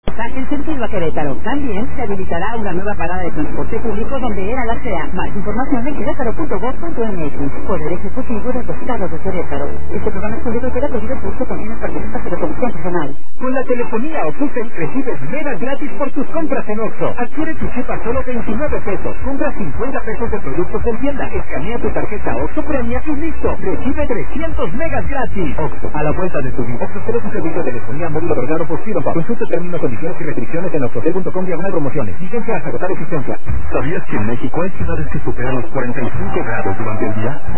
En sentido a Querétaro. También se habilitará una nueva parada de transporte público donde era la CEA. Más información en querétaro.gov.mx. Poder Ejecutivo del Estado de Querétaro. Este programa es público y queda prohibido por uso con fines participativos de comisión personal. Con la telefonía Oxxo recibes megas gratis por tus compras en Oxxo. Adquiere tu chip a solo 29 pesos. Compra 50 pesos de productos en tienda. Escanea tu tarjeta Oxxo Premia y listo. Recibe 300 megas gratis. Oxxo, a la vuelta de tu vida. Oxxo es un servicio de telefonía móvil otorgado por Ciro. Consulta términos, condiciones y restricciones en oxxotel.com/promociones. Vigencia hasta agotar existencia. ¿Sabías que en México hay ciudades que superan los 45 grados durante el día?